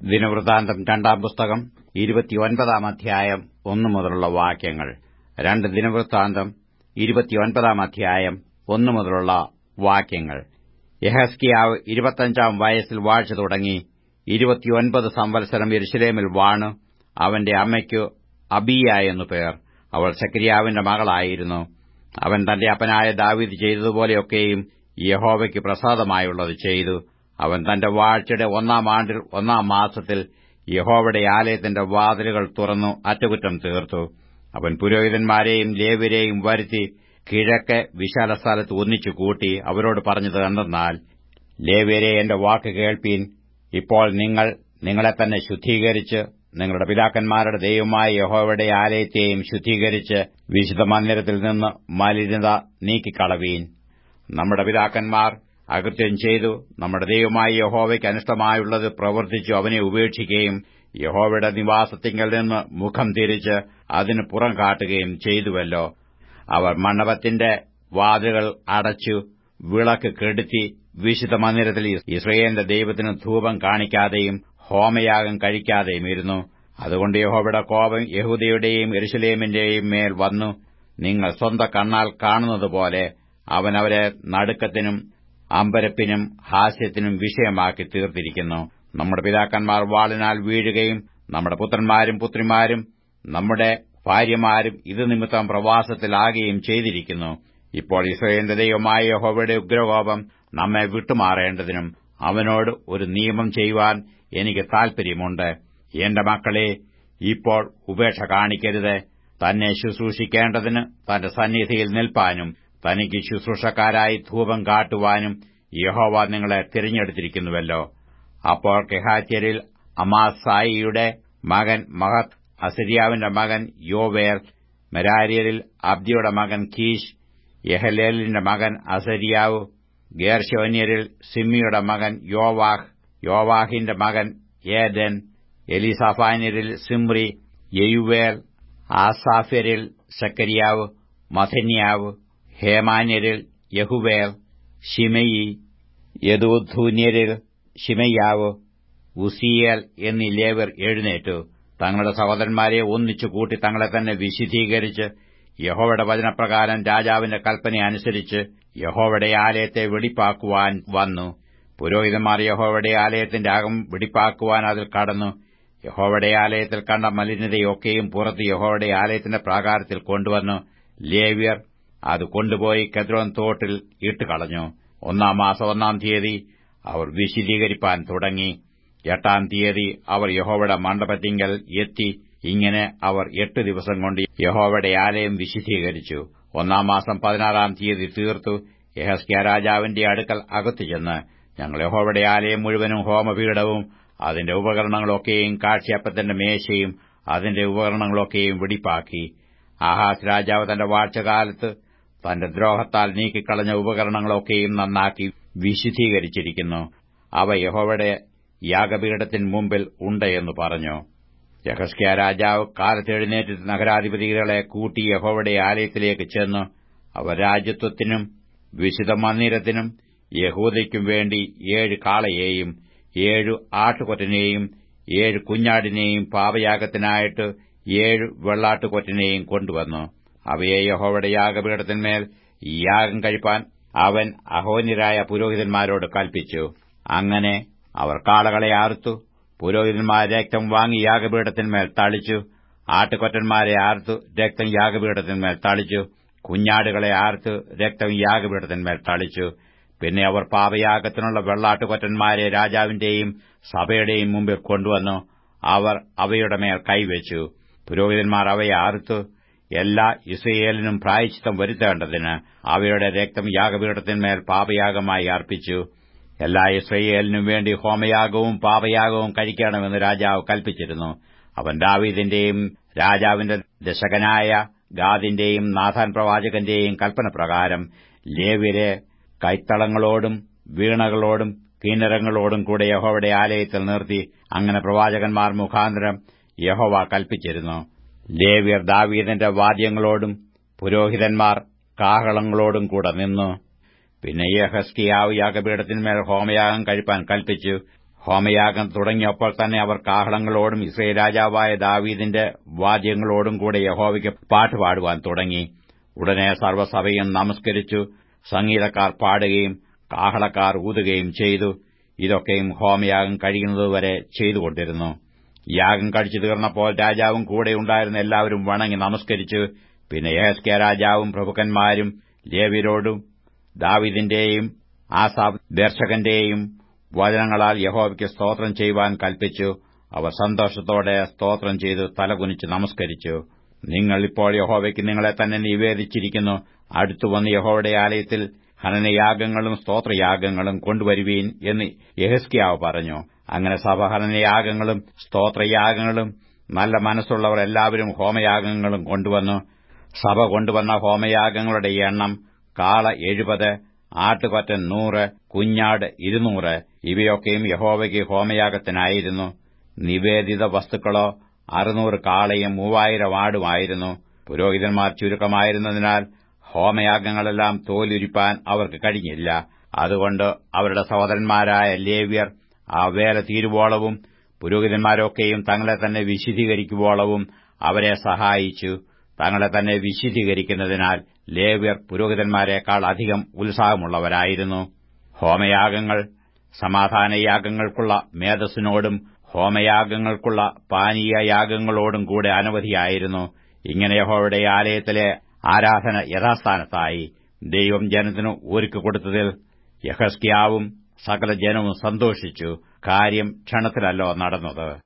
ദിനവൃത്താന്തം 2 പുസ്തകം 29 അധ്യായം 1 മുതലുള്ള വാക്യങ്ങൾ. 2 ദിനവൃത്താന്തം 29 അധ്യായം 1 മുതലുള്ള വാക്യങ്ങൾ. യെഹെസ്കീയാവ് 25 വയസ്സിൽ വാഴ്ച തുടങ്ങി 29 സംവത്സരം യെരൂശലേമിൽ വാണു. അവന്റെ അമ്മയ്ക്കു അബീയ എന്നു പേർ. അവൾ സെഖര്യാവിന്റെ മകളായിരുന്നു. അവൻ തന്റെ അപ്പനായ ദാവീദ് ചെയ്തതുപോലെയൊക്കെയും യഹോവയ്ക്ക് പ്രസാദമായുള്ളത് ചെയ്തു. അവൻ തന്റെ വാഴ്ചയുടെ 1-ാം ആണ്ടിൽ 1-ാം മാസത്തിൽ യഹോവയുടെ ആലയത്തിന്റെ വാതിലുകൾ തുറന്നു അറ്റകുറ്റം തീർത്തു. അവൻ പുരോഹിതന്മാരെയും ലേവ്യരെയും വരുത്തി കിഴക്ക് വിശാലസ്ഥലത്ത് ഒന്നിച്ചു കൂട്ടി അവരോട് പറഞ്ഞത് എന്തെന്നാൽ, ലേവ്യരെ എന്റെ വാക്ക് കേൾപ്പീൻ. ഇപ്പോൾ നിങ്ങളെത്തന്നെ ശുദ്ധീകരിച്ച് നിങ്ങളുടെ പിതാക്കന്മാരുടെ ദൈവമായ യഹോവയുടെ ആലയത്തെയും ശുദ്ധീകരിച്ച് വിശുദ്ധമന്ദിരത്തിൽ നിന്ന് മലിനത നീക്കിക്കളവീൻ. നമ്മുടെ പിതാക്കന്മാർ അകൃത്യം ചെയ്തു നമ്മുടെ ദൈവമായ യഹോവയ്ക്ക് അനിഷ്ടമായുള്ളത് പ്രവർത്തിച്ചു അവനെ ഉപേക്ഷിക്കുകയും യഹോവയുടെ നിവാസത്തിങ്കൽ നിന്ന് മുഖം തിരിച്ച് അതിന് പുറം കാട്ടുകയും ചെയ്തുവല്ലോ. അവർ മണ്ഡപത്തിന്റെ വാതിലുകൾ അടച്ചു, വിളക്ക് കെടുത്തി, വിശുദ്ധമന്ദിരത്തിൽ യിസ്രായേലിന്റെ ദൈവത്തിന് ധൂപം കാണിക്കാതെയും ഹോമയാഗം കഴിക്കാതെയും ഇരുന്നു. അതുകൊണ്ട് യഹോവയുടെ കോപം യെഹൂദയുടെയും യെരൂശലേമിന്റെയും മേൽ വന്നു. നിങ്ങൾ സ്വന്തം കണ്ണാൽ കാണുന്നതുപോലെ അവൻ അവരെ നടുക്കത്തിനും അമ്പരപ്പിനും ഹാസ്യത്തിനും വിഷയമാക്കി തീർത്തിരിക്കുന്നു. നമ്മുടെ പിതാക്കന്മാർ വാളിനാൽ വീഴുകയും നമ്മുടെ പുത്രന്മാരും പുത്രിമാരും നമ്മുടെ ഭാര്യമാരും ഇത് നിമിത്തം പ്രവാസത്തിലാകുകയും ചെയ്തിരിക്കുന്നു. ഇപ്പോൾ യിസ്രായേലിന്റെ ദൈവമായ യഹോവയുടെ ഉഗ്രകോപം നമ്മെ വിട്ടുമാറേണ്ടതിനും അവനോട് ഒരു നിയമം ചെയ്യുവാൻ എനിക്ക് താൽപര്യമുണ്ട്. എന്റെ മക്കളെ, ഇപ്പോൾ ഉപേക്ഷ കാണിക്കരുത്. തന്നെ ശുശ്രൂഷിക്കേണ്ടതിന് തന്റെ സന്നിധിയിൽ നിൽപ്പാനും തനിക്ക് ശുശ്രൂഷക്കാരായി ധൂപം കാട്ടുവാനും യഹോവ നിങ്ങളെ തിരഞ്ഞെടുത്തിരിക്കുന്നുവല്ലോ. അപ്പോൾ കെഹാത്യരിൽ അമാസായിയുടെ മകൻ മഹത്ത്, അസര്യാവിന്റെ മകൻ യോവേൽ, മെരാര്യരിൽ അബ്ദിയുടെ മകൻ കീശ്, യെഹലേലിന്റെ മകൻ അസര്യാവ്, ഗേർശോന്യരിൽ സിമ്മിയുടെ മകൻ യോവാഹ്, യോവാഹിന്റെ മകൻ ഏദൻ, എലീസാഫാന്യരിൽ സിമ്രി, യെയുവേൽ, ആസാഫ്യരിൽ സെഖര്യാവ്, മഥന്യാവ്, ഹേമാന്യരിൽ യഹുവേൽ, ശിമെയി, യെദൂഥൂന്യരിൽ ശിമയ്യാവ്, ഉസിയേൽ എന്നീ ലേവ്യർ എഴുന്നേറ്റു തങ്ങളുടെ സഹോദരന്മാരെ ഒന്നിച്ചു കൂട്ടി തങ്ങളെ തന്നെ വിശുദ്ധീകരിച്ച് യഹോവയുടെ വചനപ്രകാരം രാജാവിന്റെ കൽപ്പന അനുസരിച്ച് യഹോവയുടെ ആലയത്തെ വെടിപ്പാക്കുവാൻ വന്നു. പുരോഹിതന്മാർ യഹോവയുടെ ആലയത്തിന്റെ അകം വെടിപ്പാക്കുവാൻ അതിൽ കടന്നു. യഹോവയുടെ ആലയത്തിൽ കണ്ട മലിനതയൊക്കെയും പുറത്ത് യഹോവയുടെ ആലയത്തിന്റെ പ്രാകാരത്തിൽ കൊണ്ടുവന്നു. ലേവ്യർ അത് കൊണ്ടുപോയി കെദ്രോൻ തോട്ടിൽ ഇട്ടുകളഞ്ഞു. 1-ാം മാസം 1-ാം തീയതി അവർ വിശുദ്ധീകരിപ്പാൻ തുടങ്ങി. 8-ാം തീയതി അവർ യഹോവയുടെ മണ്ഡപത്തിങ്കൽ എത്തി. ഇങ്ങനെ അവർ 8 ദിവസം കൊണ്ട് യഹോവയുടെ ആലയം വിശുദ്ധീകരിച്ചു. 1-ാം മാസം 16-ാം തീയതി തീർത്തു. യെഹെസ്കേൽ രാജാവിന്റെ അടുക്കൽ അകത്തു ചെന്ന്, ഞങ്ങൾ യഹോവയുടെ ആലയം മുഴുവനും ഹോമപീഠവും അതിന്റെ ഉപകരണങ്ങളൊക്കെയും കാഴ്ചയപ്പത്തിന്റെ മേശയും അതിന്റെ ഉപകരണങ്ങളൊക്കെയും വെടിപ്പാക്കി. ആഹാസ് രാജാവ് തന്റെ വാഴ്ചകാലത്ത് തന്റെ ദ്രോഹത്താൽ നീക്കിക്കളഞ്ഞ ഉപകരണങ്ങളൊക്കെയും നന്നാക്കി വിശുദ്ധീകരിച്ചിരിക്കുന്നു. അവ യഹോവയുടെ യാഗപീഠത്തിന് മുമ്പിൽ ഉണ്ട് എന്ന് പറഞ്ഞു. യെഹെസ്കേൽ രാജാവ് കാലത്തെഴുന്നേറ്റ് നഗരാധിപതികളെ കൂട്ടി യഹോവയുടെ ആലയത്തിലേക്ക് ചെന്നു. അവർ രാജത്വത്തിനും വിശുദ്ധമന്ദിരത്തിനും യഹൂദയ്ക്കും വേണ്ടി 7 കാളയെയും 7 ആട്ടുകൊറ്റനെയും 7 കുഞ്ഞാടിനെയും പാപയാഗത്തിനായിട്ട് 7 വെള്ളാട്ടുകൊറ്റനെയും കൊണ്ടുവന്നു. അവയെ യഹോവയുടെ യാഗപീഠത്തിന്മേൽ യാഗം കഴിപ്പാൻ അവൻ അഹോന്യരായ പുരോഹിതന്മാരോട് കൽപ്പിച്ചു. അങ്ങനെ അവർ കാളകളെ അറുത്തു. പുരോഹിതന്മാർ രക്തം വാങ്ങി യാഗപീഠത്തിന്മേൽ തളിച്ചു. ആട്ടുകൊറ്റന്മാരെ അറുത്തു രക്തം യാഗപീഠത്തിന്മേൽ തളിച്ചു. കുഞ്ഞാടുകളെ അറുത്തു രക്തം യാഗപീഠത്തിന്മേൽ തളിച്ചു. പിന്നെ അവർ പാപയാഗത്തിനുള്ള വെള്ളാട്ടുകൊറ്റന്മാരെ രാജാവിന്റെയും സഭയുടെയും മുമ്പിൽ കൊണ്ടുവന്നു. അവർ അവയുടെ മേൽ കൈവച്ചു. പുരോഹിതന്മാർ അവയെ അറുത്തു എല്ലാ യിസ്രായേലിനും പ്രായശ്ചിത്തം വരുത്തേണ്ടതിന് അവയുടെ രക്തം യാഗപീഠത്തിന്മേൽ പാപയാഗമായി അർപ്പിച്ചു. എല്ലാ യിസ്രായേലിനും വേണ്ടി ഹോമയാഗവും പാപയാഗവും കഴിക്കണമെന്ന് രാജാവ് കൽപ്പിച്ചിരുന്നു. അവൻ ദാവീദിന്റെയും രാജാവിന്റെ ദശകനായ ഗാദിന്റെയും നാഥാൻ പ്രവാചകന്റെയും കൽപ്പനപ്രകാരം ലേവ്യരെ കൈത്തളങ്ങളോടും വീണകളോടും കിന്നരങ്ങളോടും കൂടെ യഹോവയുടെ ആലയത്തിൽ നിർത്തി. അങ്ങനെ പ്രവാചകന്മാർ മുഖാന്തരം യഹോവ കൽപ്പിച്ചിരുന്നു. ലേവ്യർ ദാവീദിന്റെ വാദ്യങ്ങളോടും പുരോഹിതന്മാർ കാഹളങ്ങളോടും കൂടെ നിന്നു. പിന്നെ യെഹെസ്കീയാവ് യാഗപീഠത്തിന്മേൽ ഹോമയാഗം കഴിപ്പാൻ കൽപ്പിച്ചു. ഹോമയാഗം തുടങ്ങിയപ്പോൾ തന്നെ അവർ കാഹളങ്ങളോടും യിസ്രായേൽ രാജാവായ ദാവീദിന്റെ വാദ്യങ്ങളോടും കൂടെ യഹോവയ്ക്ക് പാട്ടുപാടുവാൻ തുടങ്ങി. ഉടനെ സർവ്വസഭയും നമസ്കരിച്ചു. സംഗീതക്കാർ പാടുകയും കാഹളക്കാർ ഊതുകയും ചെയ്തു. ഇതൊക്കെയും ഹോമയാഗം കഴിയുന്നതുവരെ ചെയ്തുകൊണ്ടിരുന്നു. യാഗം കഴിച്ചു തീർന്നപ്പോൾ രാജാവും കൂടെ ഉണ്ടായിരുന്ന എല്ലാവരും വണങ്ങി നമസ്കരിച്ചു. പിന്നെ യെഹിസ്കീയാ രാജാവും പ്രഭുക്കന്മാരും ലേവ്യരോടും ദാവീദിന്റെയും ആസാഫ് ദർശകന്റെയും വചനങ്ങളാൽ യഹോവയ്ക്ക് സ്തോത്രം ചെയ്യുവാൻ കൽപ്പിച്ചു. അവർ സന്തോഷത്തോടെ സ്തോത്രം ചെയ്തു തലകുനിച്ച് നമസ്കരിച്ചു. നിങ്ങൾ ഇപ്പോൾ യഹോവയ്ക്ക് നിങ്ങളെ തന്നെ നിവേദിച്ചിരിക്കുന്നു. അടുത്തുവന്ന് യഹോവയുടെ ആലയത്തിൽ ഹനനയാഗങ്ങളും സ്തോത്രയാഗങ്ങളും കൊണ്ടുവരുവീൻ എന്ന് യെഹിസ്കീയാവ് പറഞ്ഞു. അങ്ങനെ സഭ ഹനനയാഗങ്ങളും സ്തോത്രയാഗങ്ങളും നല്ല മനസ്സുള്ളവർ എല്ലാവരും ഹോമയാഗങ്ങളും കൊണ്ടുവന്നു. സഭ കൊണ്ടുവന്ന ഹോമയാഗങ്ങളുടെ എണ്ണം കാള 70, ആട്ടുകൊറ്റൻ 100, കുഞ്ഞാട് 200. ഇവയൊക്കെയും യഹോവയ്ക്ക് ഹോമയാഗത്തിനായിരുന്നു. നിവേദിത വസ്തുക്കളോ 600 കാളയും 3000 ആടുമായിരുന്നു. പുരോഹിതന്മാർ ചുരുക്കമായിരുന്നതിനാൽ ഹോമയാഗങ്ങളെല്ലാം തോലുരിപ്പാൻ അവർക്ക് കഴിഞ്ഞില്ല. അതുകൊണ്ട് അവരുടെ സഹോദരന്മാരായ ലേവ്യർ ആ വേല തീരുവോളവും പുരോഹിതന്മാരൊക്കെയും തങ്ങളെ തന്നെ വിശുദ്ധീകരിക്കുവോളവും അവരെ സഹായിച്ചു. തങ്ങളെ തന്നെ വിശുദ്ധീകരിക്കുന്നതിനാൽ ലേവ്യർ പുരോഹിതന്മാരെക്കാൾ അധികം ഉത്സാഹമുള്ളവരായിരുന്നു. ഹോമയാഗങ്ങൾ സമാധാനയാഗങ്ങൾക്കുള്ള മേധസ്സിനോടും ഹോമയാഗങ്ങൾക്കുള്ള പാനീയയാഗങ്ങളോടും കൂടെ അനവധിയായിരുന്നു. ഇങ്ങനെ യഹോവയുടെ ആലയത്തിലെ ആരാധന യഥാസ്ഥാനത്തായി. ദൈവം ജനത്തിനു ഒരുക്കിക്കൊടുത്തതിൽ യെഹിസ്കീയാവും സകല ജനവും സന്തോഷിച്ചു. കാര്യം ക്ഷണത്തിലല്ലോ നടന്നത്.